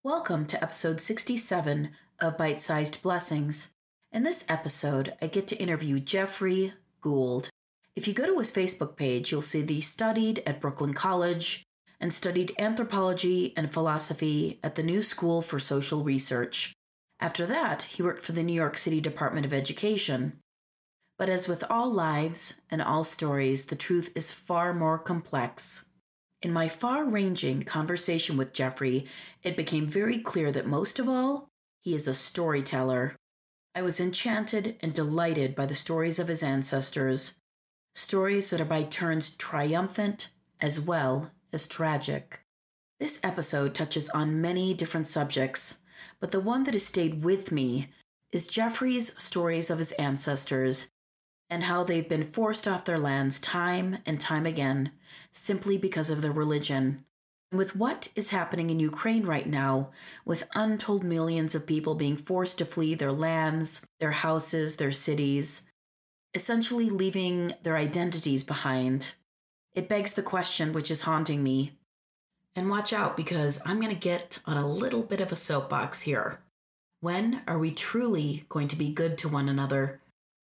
Welcome to episode 67 of Bite-Sized Blessings. In this episode, I get to interview Jeffrey Gould. If you go to his Facebook page, you'll see that he studied at Brooklyn College and studied anthropology and philosophy at the New School for Social Research. After that, he worked for the New York City Department of Education. But as with all lives and all stories, the truth is far more complex. In my far-ranging conversation with Jeffrey, it became very clear that most of all, he is a storyteller. I was enchanted and delighted by the stories of his ancestors, stories that are by turns triumphant as well as tragic. This episode touches on many different subjects, but the one that has stayed with me is Jeffrey's stories of his ancestors and how they've been forced off their lands time and time again simply because of their religion. And with what is happening in Ukraine right now, with untold millions of people being forced to flee their lands, their houses, their cities, essentially leaving their identities behind, it begs the question which is haunting me. And watch out, because I'm going to get on a little bit of a soapbox here. When are we truly going to be good to one another?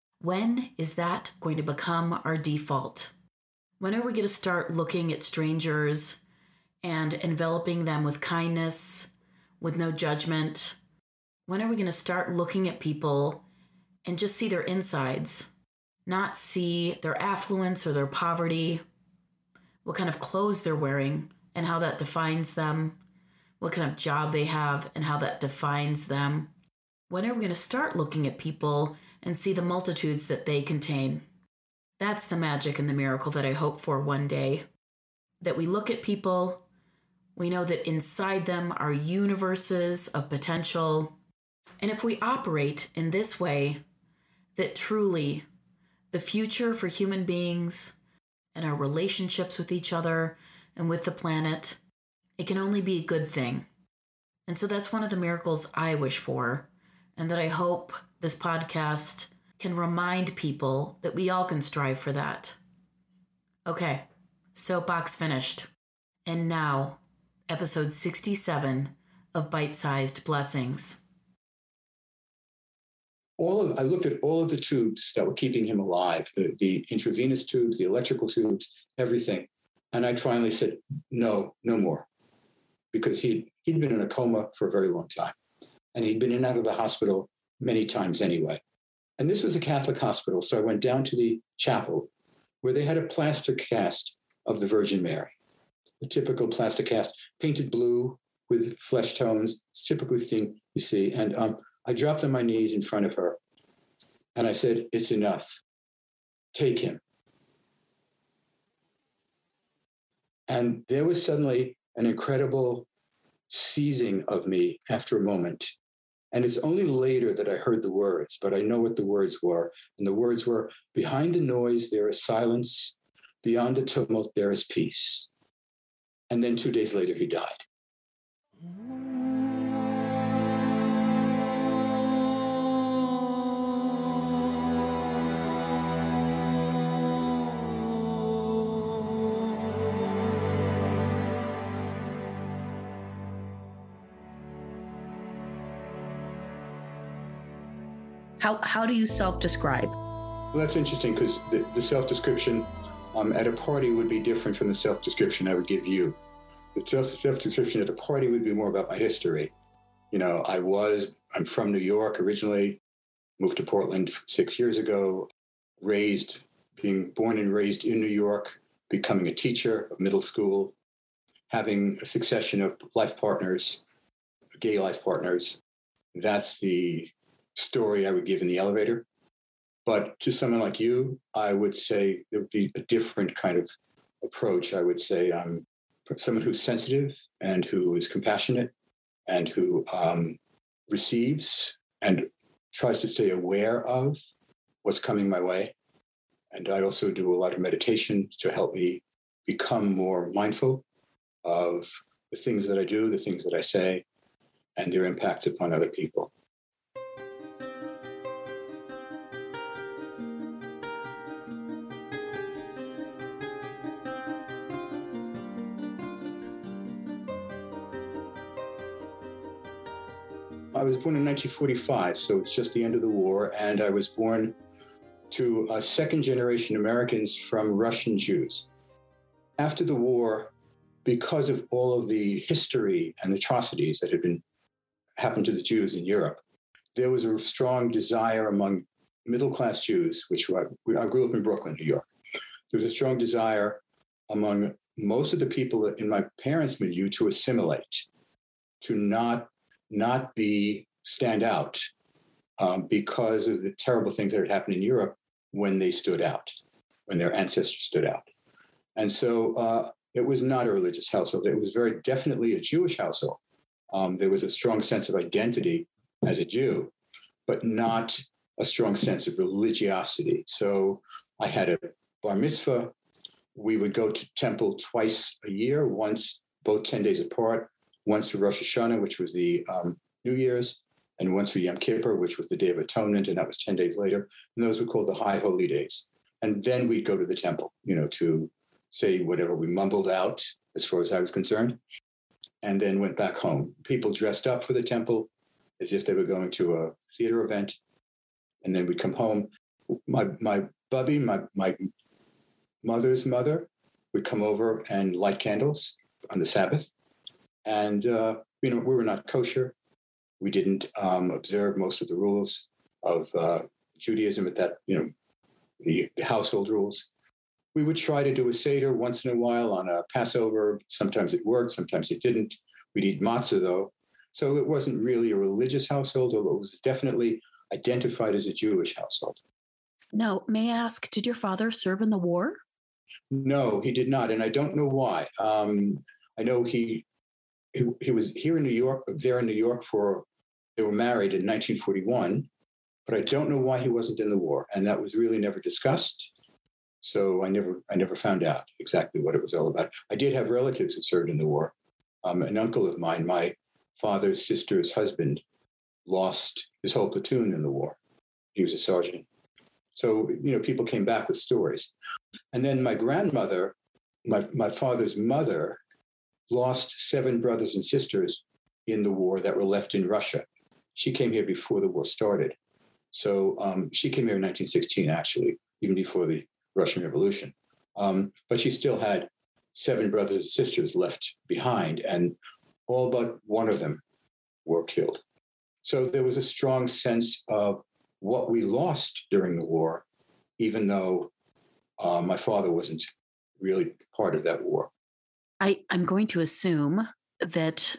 When is that going to become our default? When are we going to start looking at strangers and enveloping them with kindness, with no judgment? When are we going to start looking at people and just see their insides, not see their affluence or their poverty, what kind of clothes they're wearing and how that defines them, what kind of job they have and how that defines them? When are we going to start looking at people and see the multitudes that they contain? That's the magic and the miracle that I hope for one day. That we look at people, we know that inside them are universes of potential. And if we operate in this way, that truly the future for human beings and our relationships with each other and with the planet, it can only be a good thing. And so that's one of the miracles I wish for, and that I hope this podcast can remind people that we all can strive for that. Okay, soapbox finished. And now, episode 67 of Bite-Sized Blessings. I looked at all of the tubes that were keeping him alive, the intravenous tubes, the electrical tubes, everything. And I finally said, no more. Because he'd been in a coma for a very long time. And he'd been in and out of the hospital many times anyway. And this was a Catholic hospital. So I went down to the chapel where they had a plaster cast of the Virgin Mary, a typical plaster cast, painted blue with flesh tones, typical thing you see. And I dropped on my knees in front of her and I said, it's enough. Take him. And there was suddenly an incredible seizing of me after a moment. And it's only later that I heard the words, but I know what the words were. And the words were, behind the noise, there is silence. Beyond the tumult, there is peace. And then 2 days later, he died. How do you self-describe? Well, that's interesting because the self-description at a party would be different from the self-description I would give you. The self-description at a party would be more about my history. You know, I'm from New York originally, moved to Portland 6 years ago, being born and raised in New York, becoming a teacher of middle school, having a succession of life partners, gay life partners. That's the story I would give in the elevator. But to someone like you, I would say there would be a different kind of approach. I would say I'm someone who's sensitive and who is compassionate and who receives and tries to stay aware of what's coming my way. And I also do a lot of meditation to help me become more mindful of the things that I do, the things that I say, and their impacts upon other people. I was born in 1945, so it's just the end of the war, and I was born to second-generation Americans from Russian Jews. After the war, because of all of the history and atrocities that had happened to the Jews in Europe, there was a strong desire among middle-class Jews, I grew up in Brooklyn, New York. There was a strong desire among most of the people in my parents' milieu to assimilate, to not stand out because of the terrible things that had happened in Europe when they stood out, when their ancestors stood out. And so it was not a religious household. It was very definitely a Jewish household. There was a strong sense of identity as a Jew, but not a strong sense of religiosity. So I had a bar mitzvah. We would go to temple twice a year, once, both 10 days apart, once for Rosh Hashanah, which was the New Year's, and once for Yom Kippur, which was the Day of Atonement, and that was 10 days later. And those were called the High Holy Days. And then we'd go to the temple, to say whatever we mumbled out, as far as I was concerned, and then went back home. People dressed up for the temple as if they were going to a theater event, and then we'd come home. My bubby, my mother's mother, would come over and light candles on the Sabbath. And, we were not kosher. We didn't observe most of the rules of Judaism at that, the household rules. We would try to do a Seder once in a while on a Passover. Sometimes it worked, sometimes it didn't. We'd eat matzah, though. So it wasn't really a religious household, although it was definitely identified as a Jewish household. Now, may I ask, did your father serve in the war? No, he did not, and I don't know why. I know he was here in New York, there in New York they were married in 1941, but I don't know why he wasn't in the war, and that was really never discussed. So I never found out exactly what it was all about. I did have relatives who served in the war. An uncle of mine, my father's sister's husband, lost his whole platoon in the war. He was a sergeant. So, people came back with stories. And then my grandmother, my father's mother, lost 7 brothers and sisters in the war that were left in Russia. She came here before the war started. So she came here in 1916, actually, even before the Russian Revolution. But she still had 7 brothers and sisters left behind, and all but one of them were killed. So there was a strong sense of what we lost during the war, even though my father wasn't really part of that war. I'm going to assume that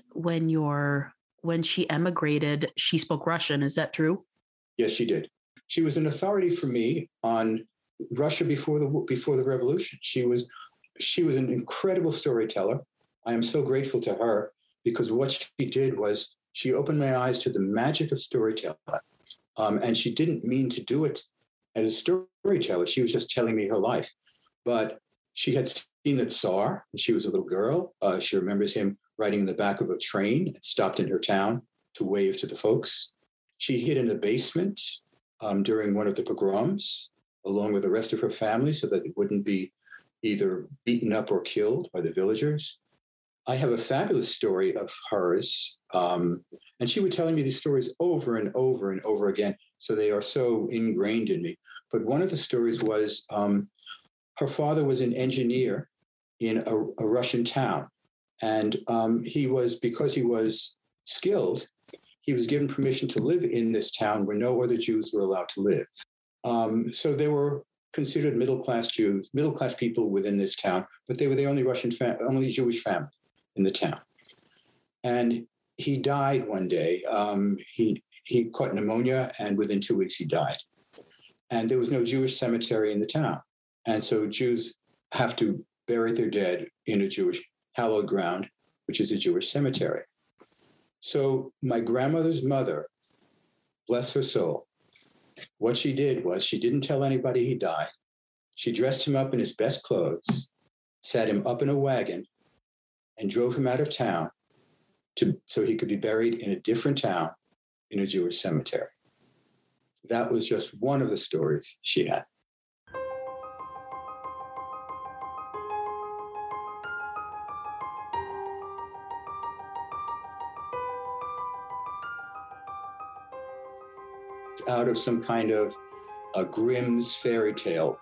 when she emigrated, she spoke Russian. Is that true? Yes, she did. She was an authority for me on Russia before the revolution. She was an incredible storyteller. I am so grateful to her, because what she did was she opened my eyes to the magic of storytelling. And she didn't mean to do it as a storyteller. She was just telling me her life. But she had seen the Tsar when she was a little girl. She remembers him riding in the back of a train and stopped in her town to wave to the folks. She hid in the basement during one of the pogroms, along with the rest of her family, so that it wouldn't be either beaten up or killed by the villagers. I have a fabulous story of hers, and she would telling me these stories over and over and over again, so they are so ingrained in me. But one of the stories was her father was an engineer in a Russian town, and because he was skilled, he was given permission to live in this town where no other Jews were allowed to live. So they were considered middle-class Jews, middle-class people within this town, but they were the only only Jewish family in the town. And he died one day. He caught pneumonia, and within 2 weeks he died. And there was no Jewish cemetery in the town. And so Jews have to bury their dead in a Jewish hallowed ground, which is a Jewish cemetery. So my grandmother's mother, bless her soul, what she did was she didn't tell anybody he died. She dressed him up in his best clothes, sat him up in a wagon, and drove him out of town so he could be buried in a different town in a Jewish cemetery. That was just one of the stories she had. out of some kind of a Grimm's fairy tale.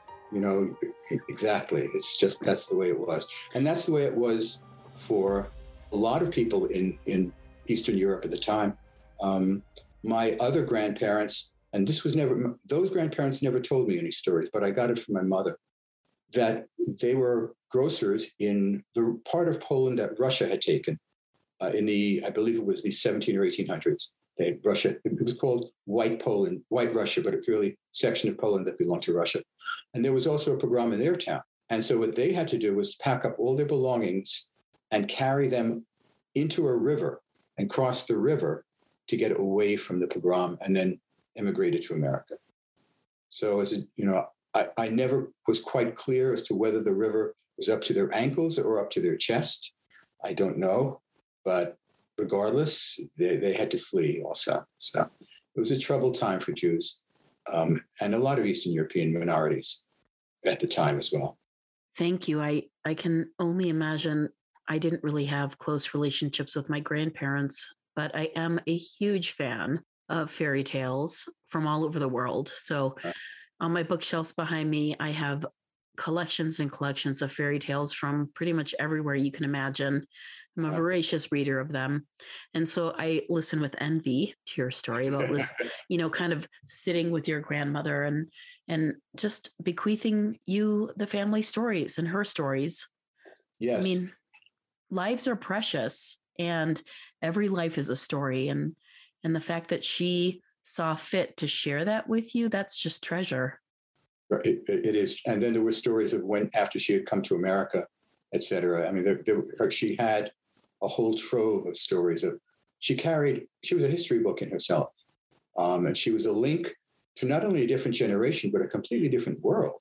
Exactly. It's just, that's the way it was. And that's the way it was for a lot of people in Eastern Europe at the time. My other grandparents, and those grandparents never told me any stories, but I got it from my mother, that they were grocers in the part of Poland that Russia had taken I believe it was the 17 or 1800s. Russia, it was called White Poland, White Russia, but it's really a section of Poland that belonged to Russia. And there was also a pogrom in their town. And so what they had to do was pack up all their belongings and carry them into a river and cross the river to get away from the pogrom and then immigrated to America. So I never was quite clear as to whether the river was up to their ankles or up to their chest. I don't know, but regardless, they had to flee also. So it was a troubled time for Jews and a lot of Eastern European minorities at the time as well. Thank you. I can only imagine. I didn't really have close relationships with my grandparents, but I am a huge fan of fairy tales from all over the world. So on my bookshelves behind me, I have collections and collections of fairy tales from pretty much everywhere you can imagine. I'm a voracious reader of them. And so I listen with envy to your story about this, kind of sitting with your grandmother and just bequeathing you the family stories and her stories. Yes. I mean, lives are precious and every life is a story. And the fact that she saw fit to share that with you, that's just treasure. It is. And then there were stories of after she had come to America, et cetera. I mean, she had a whole trove of stories she was a history book in herself. And she was a link to not only a different generation, but a completely different world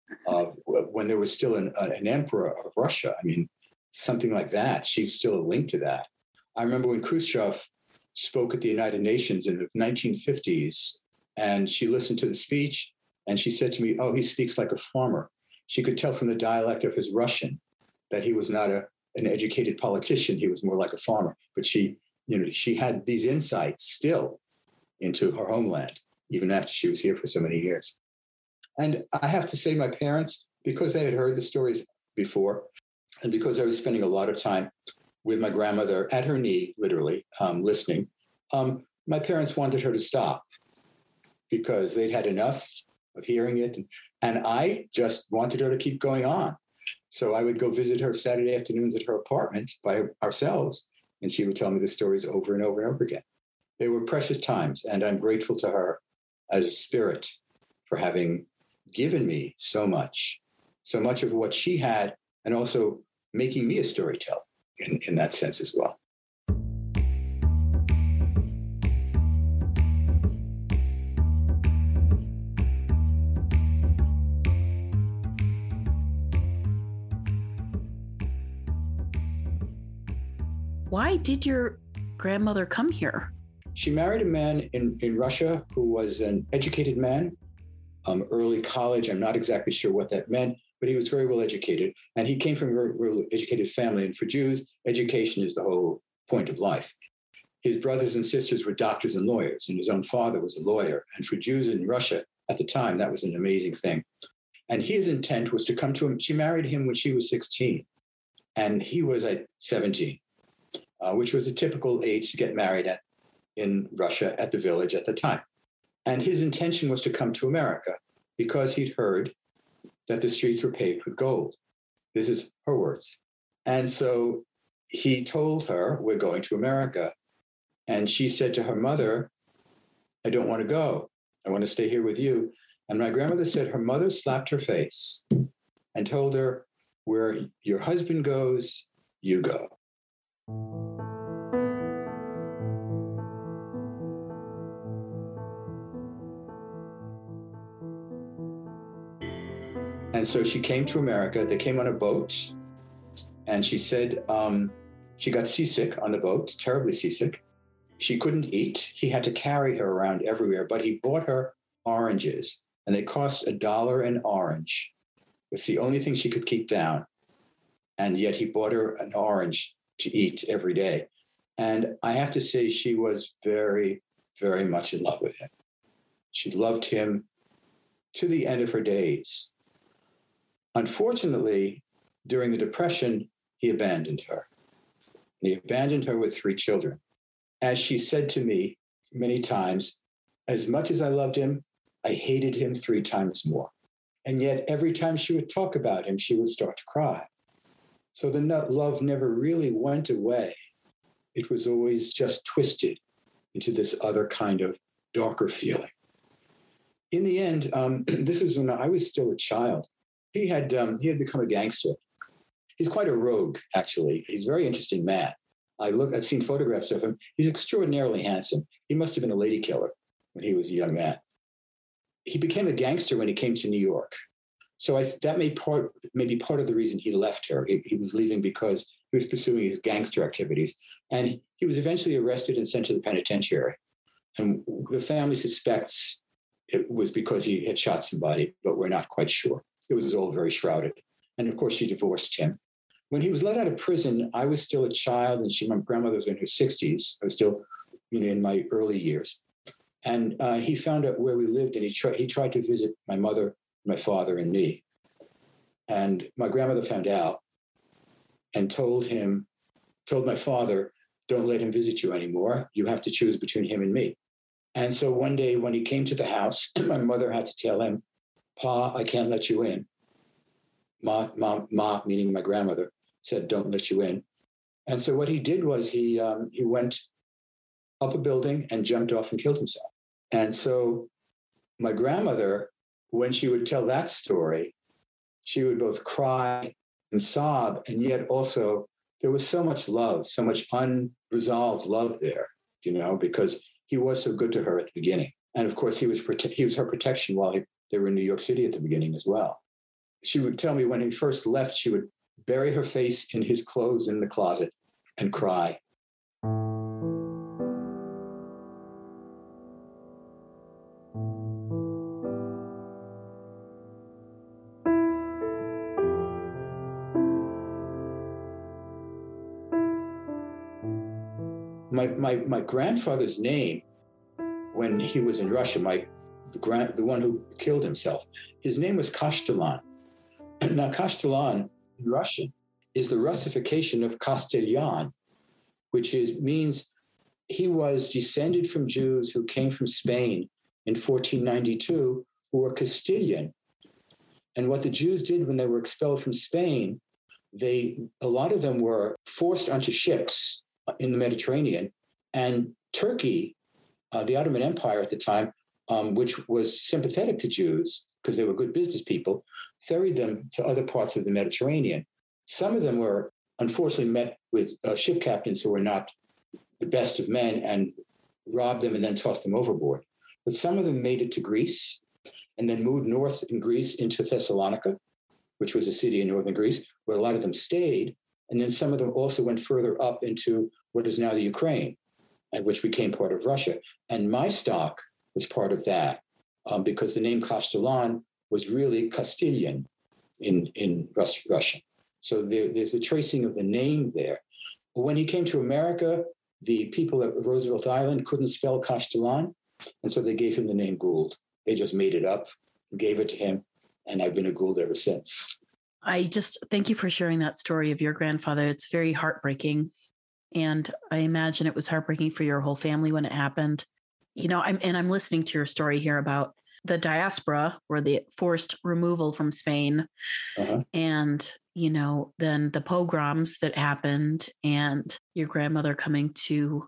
when there was still an emperor of Russia. I mean, something like that. She's still a link to that. I remember when Khrushchev spoke at the United Nations in the 1950s, and she listened to the speech, and she said to me, "Oh, he speaks like a farmer." She could tell from the dialect of his Russian that he was not an educated politician. He was more like a farmer. But she had these insights still into her homeland, even after she was here for so many years. And I have to say, my parents, because they had heard the stories before, and because I was spending a lot of time with my grandmother at her knee, literally, listening, my parents wanted her to stop because they'd had enough of hearing it. And I just wanted her to keep going on. So I would go visit her Saturday afternoons at her apartment by ourselves, and she would tell me the stories over and over and over again. They were precious times, and I'm grateful to her as a spirit for having given me so much of what she had, and also making me a storyteller in that sense as well. Why did your grandmother come here? She married a man in Russia who was an educated man, early college. I'm not exactly sure what that meant, but he was very well educated. And he came from a very well educated family. And for Jews, education is the whole point of life. His brothers and sisters were doctors and lawyers, and his own father was a lawyer. And for Jews in Russia at the time, that was an amazing thing. And his intent was to come to him. She married him when she was 16, and he was at 17. Which was a typical age to get married at in Russia at the village at the time. And his intention was to come to America because he'd heard that the streets were paved with gold. This is her words. And so he told her, "We're going to America." And she said to her mother, "I don't want to go. I want to stay here with you." And my grandmother said her mother slapped her face and told her, "Where your husband goes, you go." And so she came to America. They came on a boat. And she said she got seasick on the boat, terribly seasick. She couldn't eat. He had to carry her around everywhere. But he bought her oranges, and they cost $1 an orange. It's the only thing she could keep down. And yet he bought her an orange to eat every day. And I have to say, she was very, very much in love with him. She loved him to the end of her days. Unfortunately, during the Depression, he abandoned her. And he abandoned her with 3 children. As she said to me many times, as much as I loved him, I hated him 3 times more. And yet every time she would talk about him, she would start to cry. So the love never really went away. It was always just twisted into this other kind of darker feeling. In the end, this was when I was still a child. He had become a gangster. He's quite a rogue, actually. He's a very interesting man. I've seen photographs of him. He's extraordinarily handsome. He must have been a lady killer when he was a young man. He became a gangster when he came to New York. So that may be part of the reason he left her. He was leaving because he was pursuing his gangster activities. And he was eventually arrested and sent to the penitentiary. And the family suspects it was because he had shot somebody, but we're not quite sure. It was all very shrouded. And of course, she divorced him. When he was let out of prison, I was still a child, and my grandmother was in her 60s. I was still, in my early years. And he found out where we lived, and he tried to visit my mother, my father, and me. And my grandmother found out and told my father, don't let him visit you anymore. You have to choose between him and me. And so one day when he came to the house, my mother had to tell him, Pa, I can't let you in. Ma, meaning my grandmother, said, don't let you in. And so what he did was he went up a building and jumped off and killed himself. And so my grandmother, when she would tell that story, she would both cry and sob, and yet also there was so much love, so much unresolved love there, because he was so good to her at the beginning. And of course, he was her protection while they were in New York City at the beginning as well. She would tell me when he first left, she would bury her face in his clothes in the closet and cry. My grandfather's name, when he was in Russia, the one who killed himself, his name was Kashtalan. Now, Kashtalan in Russian is the Russification of Castellan, which means he was descended from Jews who came from Spain in 1492, who were Castilian. And what the Jews did when they were expelled from Spain, a lot of them were forced onto ships in the Mediterranean, and Turkey, the Ottoman Empire at the time, which was sympathetic to Jews because they were good business people, ferried them to other parts of the Mediterranean. Some of them were unfortunately met with ship captains who were not the best of men and robbed them and then tossed them overboard. But some of them made it to Greece and then moved north in Greece into Thessalonica, which was a city in northern Greece, where a lot of them stayed. And then some of them also went further up into what is now the Ukraine, and which became part of Russia. And my stock was part of that because the name Castellan was really Castilian in Russian. So there's a tracing of the name there. When he came to America, the people at Roosevelt Island couldn't spell Castellan, and so they gave him the name Gould. They just made it up, gave it to him, and I've been a Gould ever since. I just thank you for sharing that story of your grandfather. It's very heartbreaking. And I imagine it was heartbreaking for your whole family when it happened. I'm listening to your story here about the diaspora or the forced removal from Spain. Uh-huh. And, then the pogroms that happened and your grandmother coming to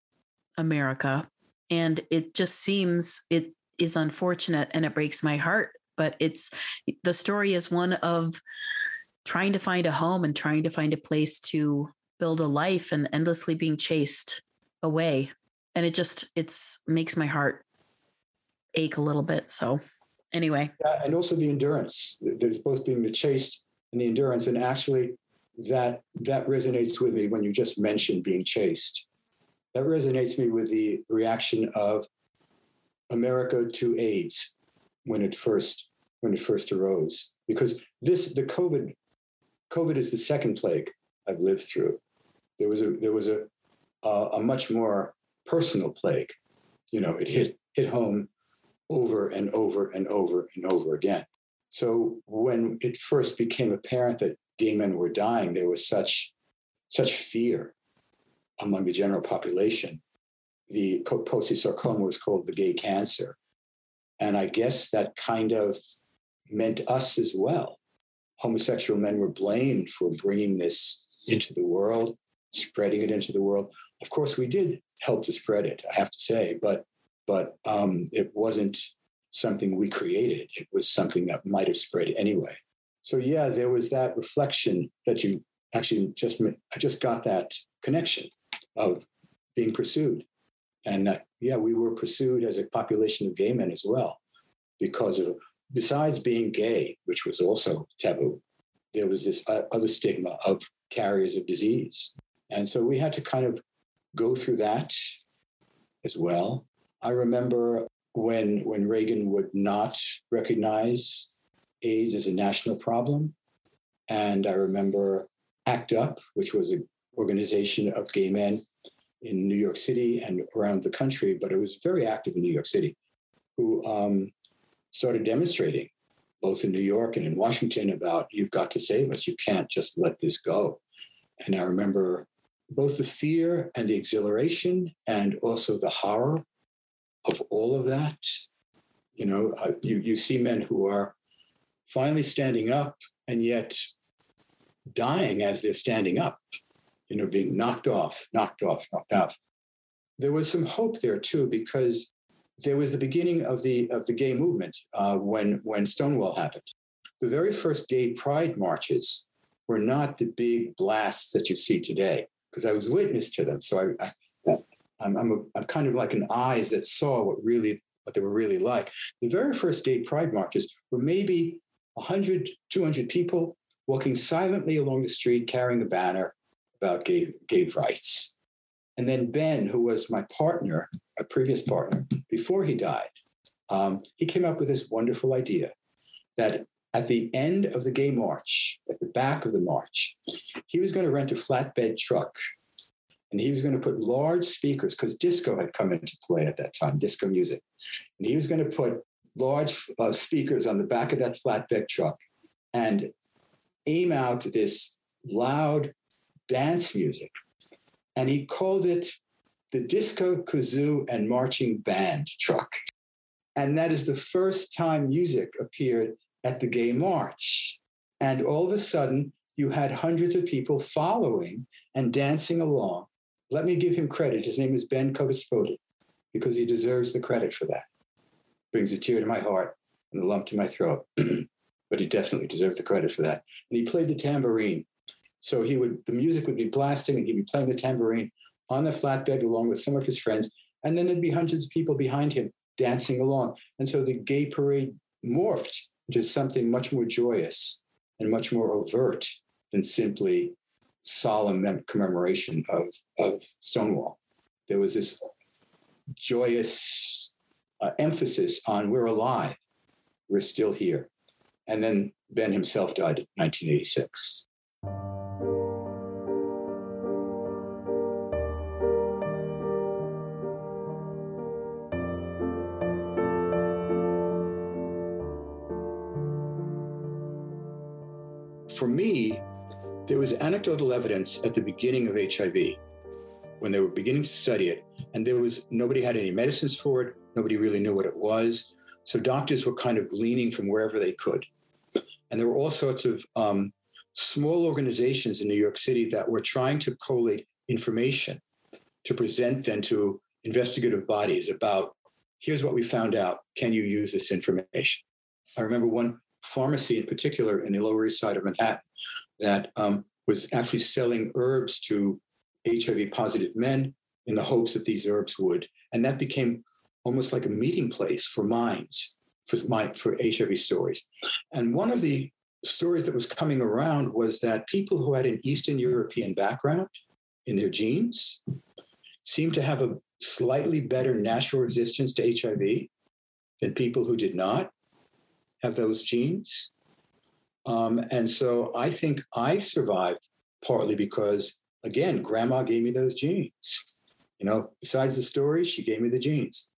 America. And it just seems it is unfortunate and it breaks my heart. But the story is one of trying to find a home and trying to find a place to build a life and endlessly being chased away. And it makes my heart ache a little bit. So anyway. Yeah, and also the endurance. There's both being the chased and the endurance. And actually that resonates with me when you just mentioned being chased. That resonates me with the reaction of America to AIDS when it first arose, because the COVID is the second plague I've lived through. There was a much more personal plague. It hit home over and over and over and over again. So when it first became apparent that gay men were dying, there was such fear among the general population. The Kaposi sarcoma was called the gay cancer. And I guess that kind of meant us as well. Homosexual men were blamed for bringing this into the world, spreading it into the world. Of course, we did help to spread it, I have to say, but it wasn't something we created. It was something that might have spread anyway. So yeah, there was that reflection that you actually I just got that connection of being pursued. And that, yeah, we were pursued as a population of gay men as well, because of, besides being gay, which was also taboo, there was this other stigma of carriers of disease. And so we had to kind of go through that as well. I remember when Reagan would not recognize AIDS as a national problem. And I remember ACT UP, which was an organization of gay men in New York City and around the country, but it was very active in New York City, who started demonstrating both in New York and in Washington about, you've got to save us. You can't just let this go. And I remember both the fear and the exhilaration and also the horror of all of that. You know, you see men who are finally standing up and yet dying as they're standing up, you know, being knocked off. There was some hope there too, because there was the beginning of the gay movement when Stonewall happened. The very first gay pride marches were not the big blasts that you see today, because I was witness to them. So I'm kind of like an eyes that saw what they were really like. The very first gay pride marches were maybe 100, 200 people walking silently along the street carrying a banner about gay rights. And then Ben, who was my partner, a previous partner, before he died, he came up with this wonderful idea that at the end of the gay march, at the back of the march, he was going to rent a flatbed truck. And he was going to put large speakers, because disco had come into play at that time, disco music. And he was going to put large speakers on the back of that flatbed truck and aim out this loud dance music. And he called it the Disco, Kazoo, and Marching Band Truck. And that is the first time music appeared at the gay march. And all of a sudden, you had hundreds of people following and dancing along. Let me give him credit. His name is Ben Codaspoti, because he deserves the credit for that. Brings a tear to my heart and a lump to my throat. But he definitely deserved the credit for that. And he played the tambourine. So the music would be blasting and he'd be playing the tambourine on the flatbed along with some of his friends. And then there'd be hundreds of people behind him dancing along. And so the gay parade morphed into something much more joyous and much more overt than simply solemn commemoration of Stonewall. There was this joyous emphasis on we're alive, we're still here. And then Ben himself died in 1986. For me, there was anecdotal evidence at the beginning of HIV when they were beginning to study it, and nobody had any medicines for it. Nobody really knew what it was. So doctors were kind of gleaning from wherever they could. And there were all sorts of small organizations in New York City that were trying to collate information to present then to investigative bodies about, here's what we found out. Can you use this information? I remember one pharmacy in particular in the Lower East Side of Manhattan that was actually selling herbs to HIV positive men in the hopes that these herbs would. And that became almost like a meeting place for minds, for HIV stories. And one of the stories that was coming around was that people who had an Eastern European background in their genes seemed to have a slightly better natural resistance to HIV than people who did not have those genes. And so I think I survived partly because, again, grandma gave me those genes. You know, besides the stories, she gave me the genes.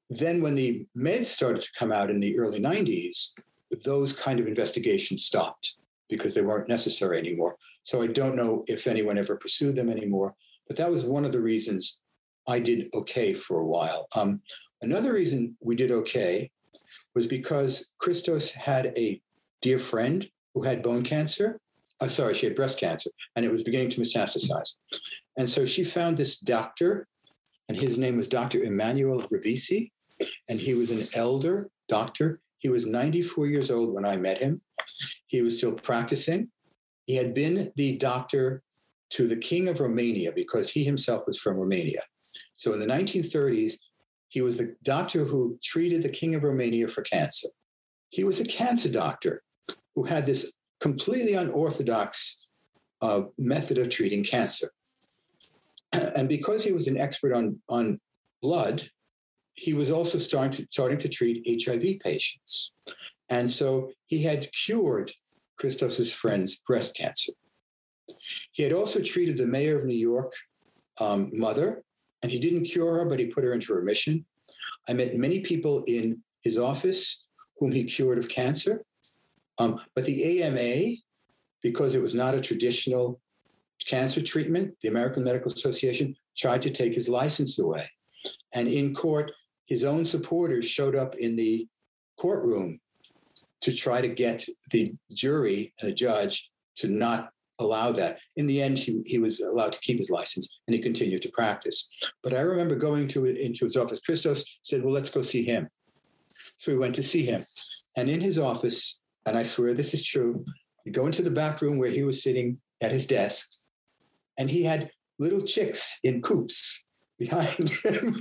then when the meds started to come out in the early 90s, those kind of investigations stopped because they weren't necessary anymore. So I don't know if anyone ever pursued them anymore, but that was one of the reasons I did okay for a while. Another reason we did okay was because Christos had a dear friend who had bone cancer. She had breast cancer, and it was beginning to metastasize. And so she found this doctor, and his name was Dr. Emmanuel Ravisi, and he was an elder doctor. He was 94 years old when I met him. He was still practicing. He had been the doctor to the King of Romania because he himself was from Romania. So in the 1930s, he was the doctor who treated the King of Romania for cancer. He was a cancer doctor who had this completely unorthodox method of treating cancer. And because he was an expert on blood, he was also starting to treat HIV patients. And so he had cured Christos's friend's breast cancer. He had also treated the mayor of New York mother, and he didn't cure her, but he put her into remission. I met many people in his office whom he cured of cancer. But the AMA, because it was not a traditional cancer treatment, the American Medical Association tried to take his license away. And in court, his own supporters showed up in the courtroom to try to get the jury and the judge to not allow that. In the end, he was allowed to keep his license, and he continued to practice. But I remember going into his office. Christos said, well, let's go see him. So we went to see him. And in his office, and I swear this is true, we go into the back room where he was sitting at his desk, and he had little chicks in coops behind him.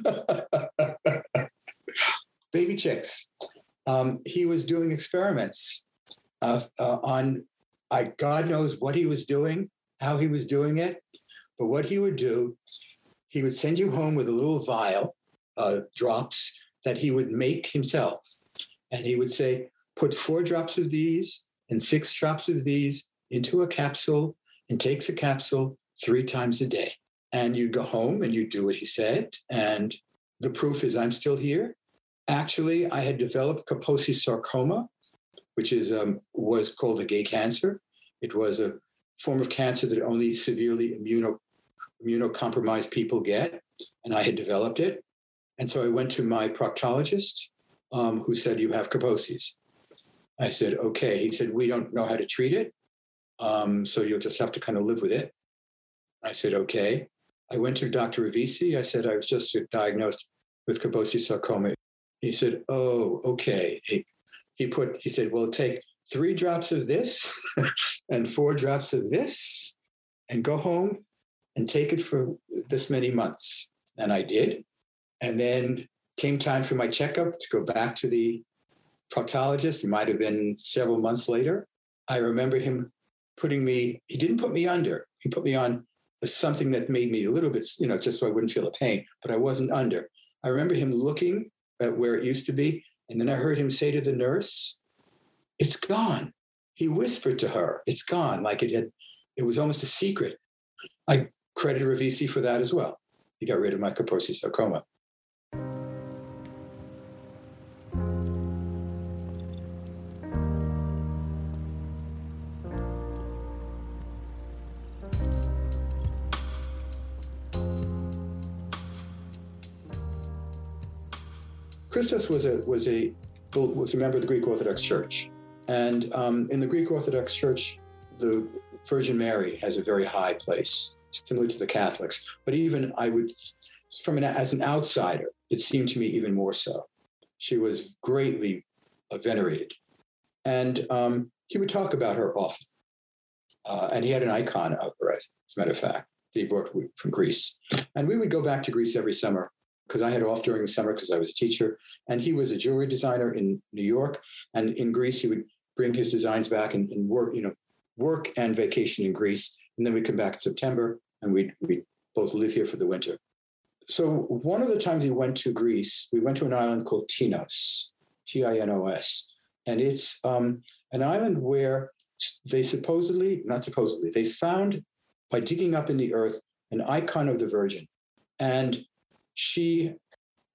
Baby chicks. He was doing experiments on God knows what he was doing, how he was doing it. But what he would do, he would send you home with a little vial, drops that he would make himself. And he would say, put 4 drops of these and 6 drops of these into a capsule, and takes a capsule 3 times a day. And you go home and you do what he said. And the proof is I'm still here. Actually, I had developed Kaposi sarcoma, which was called a gay cancer. It was a form of cancer that only severely immunocompromised people get. And I had developed it. And so I went to my proctologist, who said, you have Kaposi's. I said, okay. He said, we don't know how to treat it. So you'll just have to kind of live with it. I said, okay. I went to Dr. Ravisi. I said, I was just diagnosed with Kaposi sarcoma. He said, oh, okay. He said, well, take 3 drops of this and 4 drops of this and go home and take it for this many months. And I did. And then came time for my checkup to go back to the proctologist. It might have been several months later. I remember him he didn't put me under. He put me on something that made me a little bit, just so I wouldn't feel the pain, but I wasn't under. I remember him looking at where it used to be. And then I heard him say to the nurse, it's gone. He whispered to her, it's gone. Like it was almost a secret. I credit Ravisi for that as well. He got rid of my Kaposi sarcoma. Christos was a member of the Greek Orthodox Church. And in the Greek Orthodox Church, the Virgin Mary has a very high place, similar to the Catholics. But even as an outsider, it seemed to me even more so. She was greatly venerated. And he would talk about her often. And he had an icon of her, as a matter of fact, that he brought from Greece. And we would go back to Greece every summer, because I had off during the summer because I was a teacher. And he was a jewelry designer in New York. And in Greece, he would bring his designs back and work and vacation in Greece. And then we'd come back in September, and we'd both live here for the winter. So one of the times we went to Greece, we went to an island called Tinos, Tinos. And it's an island where they they found, by digging up in the earth, an icon of the Virgin. And she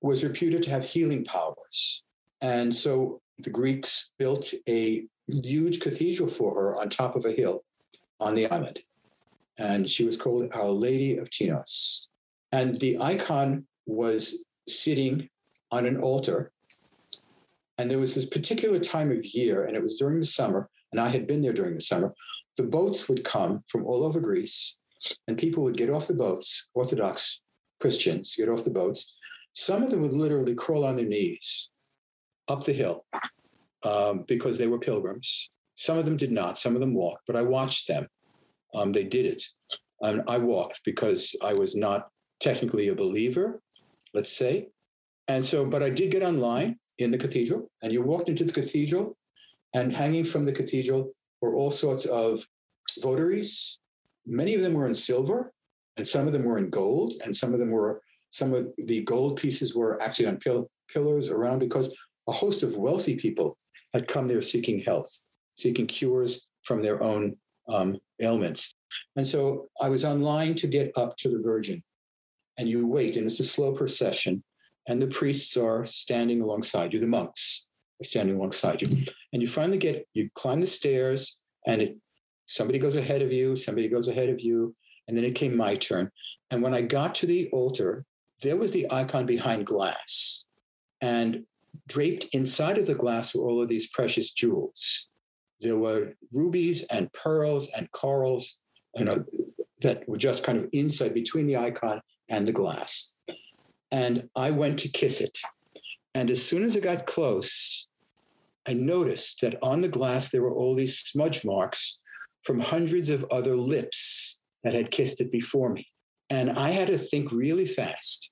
was reputed to have healing powers. And so the Greeks built a huge cathedral for her on top of a hill on the island. And she was called Our Lady of Chinos. And the icon was sitting on an altar. And there was this particular time of year, and it was during the summer, and I had been there during the summer. The boats would come from all over Greece, and people would get off the boats, Orthodox Christians get off the boats. Some of them would literally crawl on their knees up the hill because they were pilgrims. Some of them did not. Some of them walked, but I watched them. They did it. And I walked because I was not technically a believer, let's say. And so, but I did get online in the cathedral, and you walked into the cathedral, and hanging from the cathedral were all sorts of votaries. Many of them were in silver, and some of them were in gold, and some of the gold pieces were actually on pillars around, because a host of wealthy people had come there seeking health, seeking cures from their own ailments. And so I was online to get up to the Virgin, and you wait, and it's a slow procession, and the priests are standing alongside you, the monks are standing alongside you. And you finally you climb the stairs, and somebody goes ahead of you, and then it came my turn. And when I got to the altar, there was the icon behind glass. And draped inside of the glass were all of these precious jewels. There were rubies and pearls and corals, that were just kind of inside between the icon and the glass. And I went to kiss it. And as soon as I got close, I noticed that on the glass, there were all these smudge marks from hundreds of other lips that had kissed it before me. And I had to think really fast.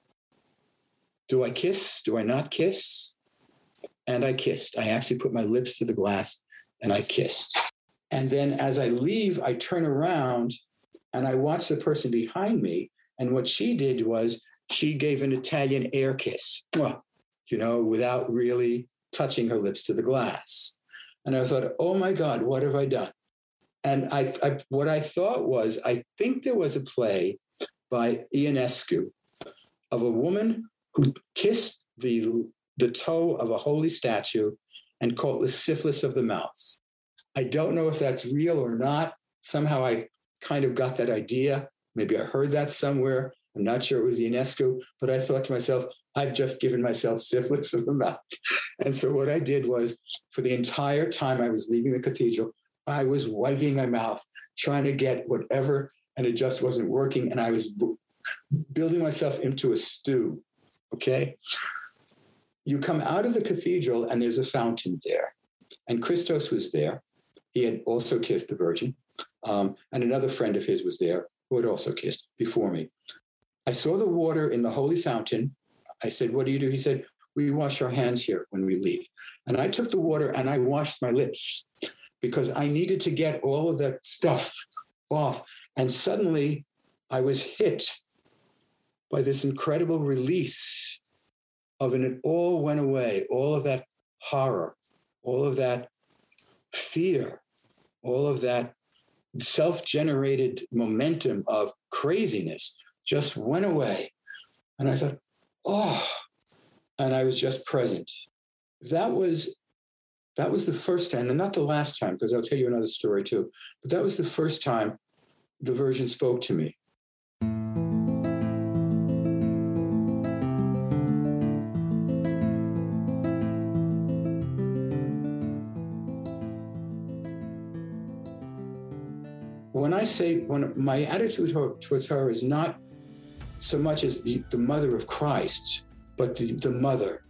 Do I kiss? Do I not kiss? And I kissed. I actually put my lips to the glass and I kissed. And then as I leave, I turn around and I watch the person behind me. And what she did was she gave an Italian air kiss, without really touching her lips to the glass. And I thought, oh my God, what have I done? And what I thought was, I think there was a play by Ionescu of a woman who kissed the toe of a holy statue and called it the syphilis of the mouth. I don't know if that's real or not. Somehow I kind of got that idea. Maybe I heard that somewhere. I'm not sure it was Ionescu, but I thought to myself, I've just given myself syphilis of the mouth. And so what I did was, for the entire time I was leaving the cathedral, I was wiping my mouth, trying to get whatever, and it just wasn't working. And I was building myself into a stew, okay? You come out of the cathedral and there's a fountain there. And Christos was there. He had also kissed the Virgin. And another friend of his was there who had also kissed before me. I saw the water in the holy fountain. I said, what do you do? He said, we wash our hands here when we leave. And I took the water and I washed my lips because I needed to get all of that stuff off. And suddenly I was hit by this incredible release and it all went away. All of that horror, all of that fear, all of that self-generated momentum of craziness just went away. And I thought, oh, and I was just present. That was the first time, and not the last time, because I'll tell you another story too, but that was the first time the Virgin spoke to me. When my attitude towards her is not so much as the mother of Christ, but the mother,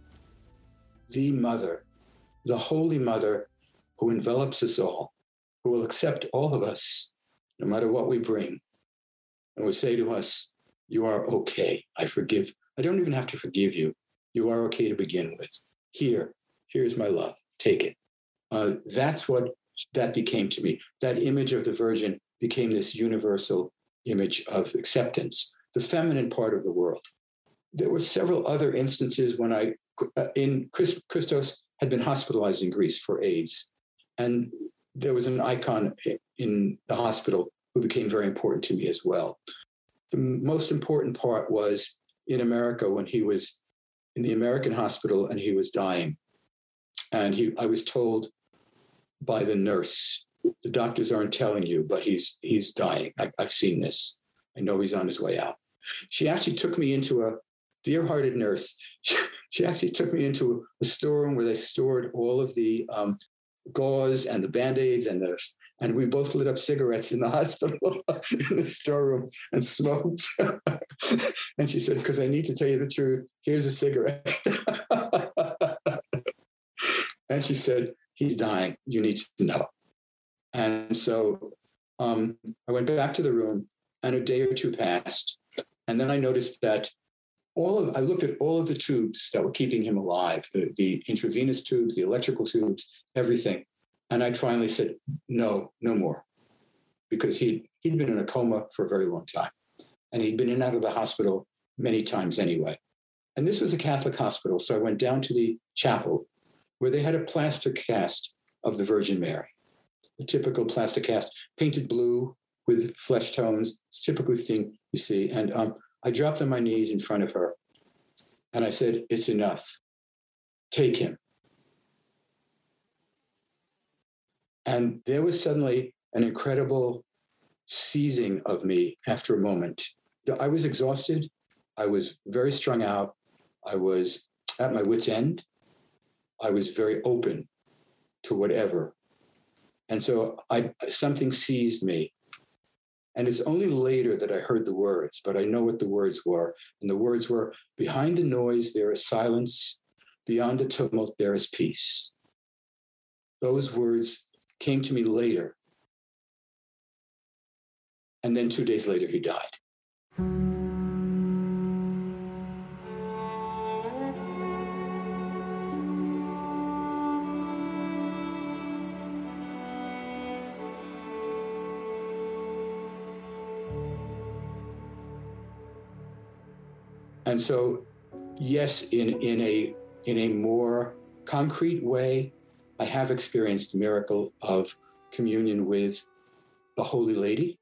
the Holy Mother who envelops us all, who will accept all of us, no matter what we bring, and will say to us, you are okay, I forgive. I don't even have to forgive you. You are okay to begin with. Here's my love, take it. That's what that became to me. That image of the Virgin became this universal image of acceptance, the feminine part of the world. There were several other instances when Christos had been hospitalized in Greece for AIDS. And there was an icon in the hospital who became very important to me as well. The most important part was in America when he was in the American hospital, and he was dying. And I was told by the nurse, the doctors aren't telling you, but he's dying. I've seen this. I know he's on his way out. She actually took me into a dear-hearted nurse. She actually took me into a storeroom where they stored all of the gauze and the Band-Aids and we both lit up cigarettes in the hospital in the storeroom and smoked. And she said, because I need to tell you the truth, here's a cigarette. And she said, he's dying. You need to know. And so I went back to the room, and a day or two passed. And then I noticed that I looked at all of the tubes that were keeping him alive, the intravenous tubes, the electrical tubes, everything. And I finally said, no more. Because he'd been in a coma for a very long time. And he'd been in and out of the hospital many times anyway. And this was a Catholic hospital. So I went down to the chapel where they had a plaster cast of the Virgin Mary, a typical plaster cast, painted blue with flesh tones, typically thing you see. And I dropped on my knees in front of her, and I said, it's enough. Take him. And there was suddenly an incredible seizing of me after a moment. I was exhausted. I was very strung out. I was at my wit's end. I was very open to whatever. And so something seized me. And it's only later that I heard the words, but I know what the words were. And the words were, behind the noise, there is silence. Beyond the tumult, there is peace. Those words came to me later. And then 2 days later, he died. And so, yes, in a more concrete way, I have experienced the miracle of communion with the Holy Lady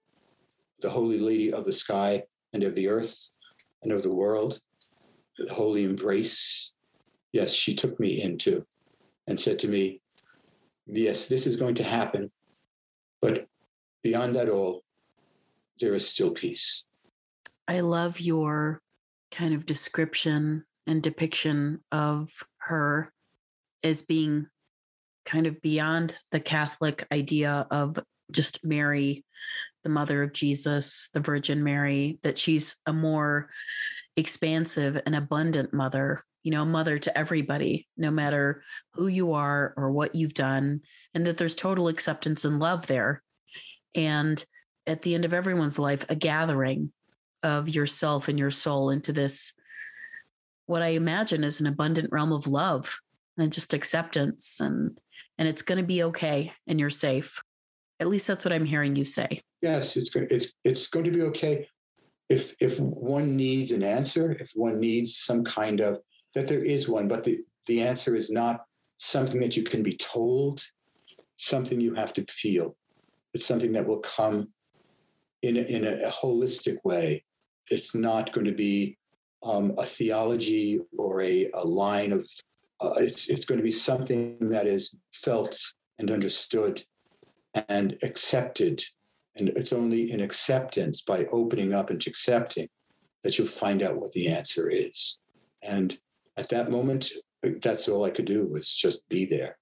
of the sky and of the earth and of the world, the holy embrace. Yes, she took me into and said to me, yes, this is going to happen, but beyond that all, there is still peace. I love your kind of description and depiction of her as being kind of beyond the Catholic idea of just Mary, the mother of Jesus, the Virgin Mary, that she's a more expansive and abundant mother, a mother to everybody, no matter who you are or what you've done, and that there's total acceptance and love there. And at the end of everyone's life, a gathering of yourself and your soul into this, what I imagine is an abundant realm of love and just acceptance, and it's going to be okay, and you're safe. At least that's what I'm hearing you say. Yes, it's going to be okay if one needs an answer, if one needs some kind of, that there is one, but the answer is not something that you can be told, something you have to feel. It's something that will come in a holistic way. It's not going to be a theology or a line of, it's going to be something that is felt and understood and accepted. And it's only in acceptance, by opening up and accepting, that you'll find out what the answer is. And at that moment, that's all I could do, was just be there,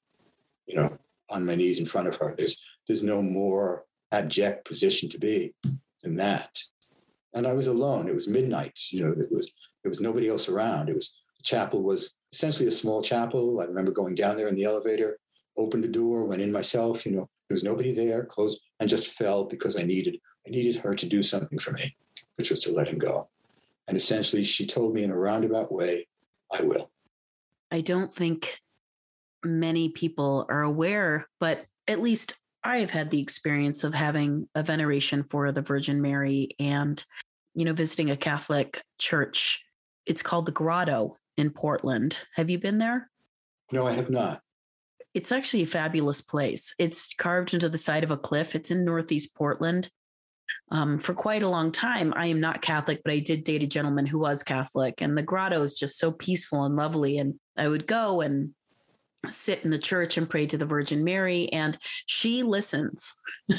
on my knees in front of her. There's no more abject position to be than that. And I was alone. It was midnight. There was nobody else around. The chapel was essentially a small chapel. I remember going down there in the elevator, opened the door, went in myself. There was nobody there. Closed, and just fell, because I needed her to do something for me, which was to let him go. And essentially, she told me in a roundabout way, I will. I don't think many people are aware, but at least I have had the experience of having a veneration for the Virgin Mary and, visiting a Catholic church. It's called the Grotto in Portland. Have you been there? No, I have not. It's actually a fabulous place. It's carved into the side of a cliff. It's in Northeast Portland. For quite a long time. I am not Catholic, but I did date a gentleman who was Catholic, and the grotto is just so peaceful and lovely. And I would go and sit in the church and pray to the Virgin Mary, and she listens.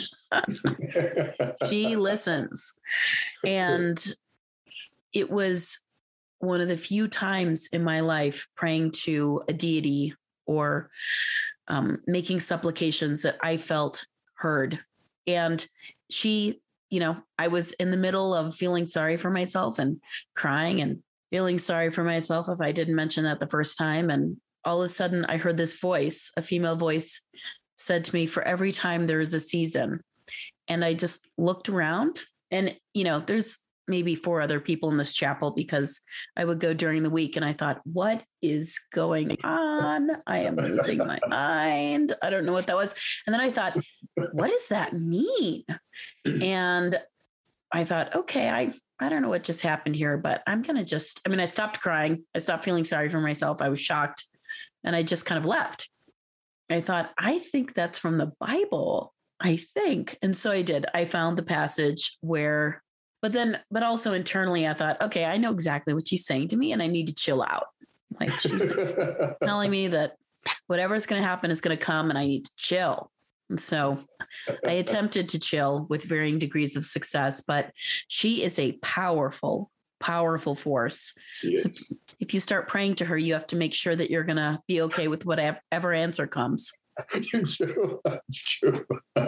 She listens. And it was one of the few times in my life praying to a deity or making supplications that I felt heard. And she, I was in the middle of feeling sorry for myself and crying and feeling sorry for myself if I didn't mention that the first time. And all of a sudden I heard this voice, a female voice, said to me, for every time there is a season. And I just looked around and, there's maybe 4 other people in this chapel because I would go during the week, and I thought, what is going on? I am losing my mind. I don't know what that was. And then I thought, what does that mean? And I thought, okay, I don't know what just happened here, but I'm going to I stopped crying. I stopped feeling sorry for myself. I was shocked, and I just kind of left. I thought, I think that's from the Bible, I think. And so I did. I found the passage where, but also internally I thought, okay, I know exactly what she's saying to me, and I need to chill out. Like, she's telling me that whatever's going to happen is going to come, and I need to chill. And so I attempted to chill with varying degrees of success, but she is a powerful, powerful force. Yes. So if you start praying to her, you have to make sure that you're going to be okay with whatever answer comes. It's true. It's true.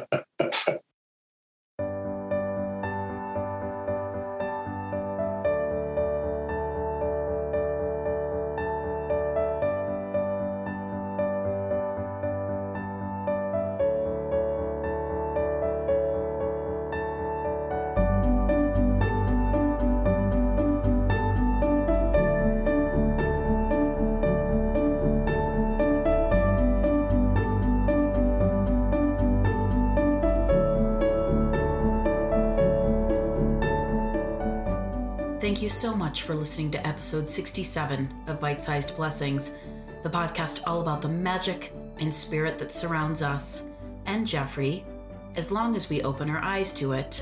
Thank you so much for listening to episode 67 of Bite-Sized Blessings, the podcast all about the magic and spirit that surrounds us and Jeffrey, as long as we open our eyes to it.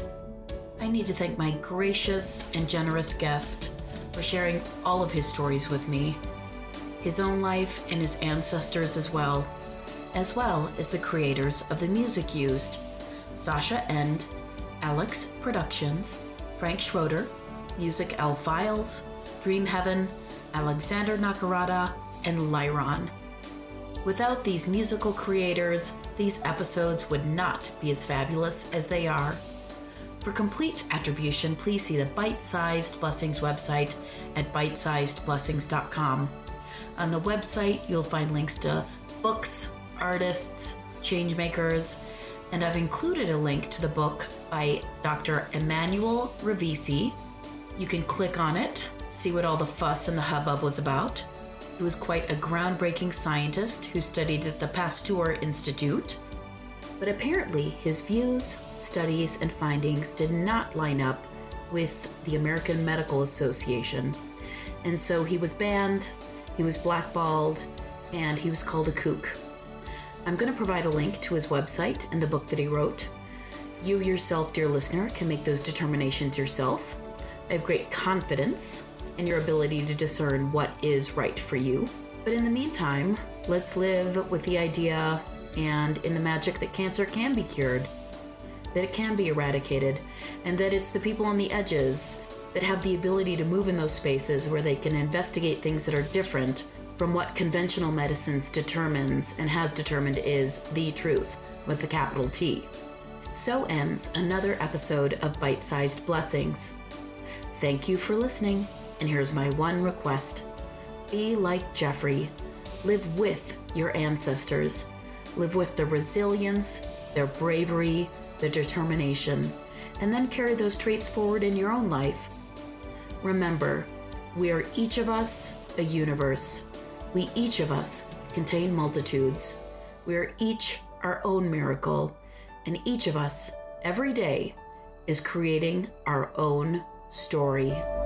I need to thank my gracious and generous guest for sharing all of his stories with me, his own life and his ancestors as well as the creators of the music used, Sasha End, Alex Productions, Frank Schroeder, Music L Files, Dream Heaven, Alexander Nakarada, and Lyron. Without these musical creators, these episodes would not be as fabulous as they are. For complete attribution, please see the Bite-Sized Blessings website at bitesizedblessings.com. On the website, you'll find links to books, artists, changemakers, and I've included a link to the book by Dr. Emmanuel Ravisi. You can click on it, see what all the fuss and the hubbub was about. He was quite a groundbreaking scientist who studied at the Pasteur Institute. But apparently his views, studies, and findings did not line up with the American Medical Association. And so he was banned, he was blackballed, and he was called a kook. I'm going to provide a link to his website and the book that he wrote. You yourself, dear listener, can make those determinations yourself. I have great confidence in your ability to discern what is right for you. But in the meantime, let's live with the idea and in the magic that cancer can be cured, that it can be eradicated, and that it's the people on the edges that have the ability to move in those spaces where they can investigate things that are different from what conventional medicines determines and has determined is the truth, with a capital T. So ends another episode of Bite-Sized Blessings. Thank you for listening, and here's my one request. Be like Jeffrey. Live with your ancestors. Live with their resilience, their bravery, their determination, and then carry those traits forward in your own life. Remember, we are each of us a universe. We each of us contain multitudes. We are each our own miracle, and each of us, every day, is creating our own story.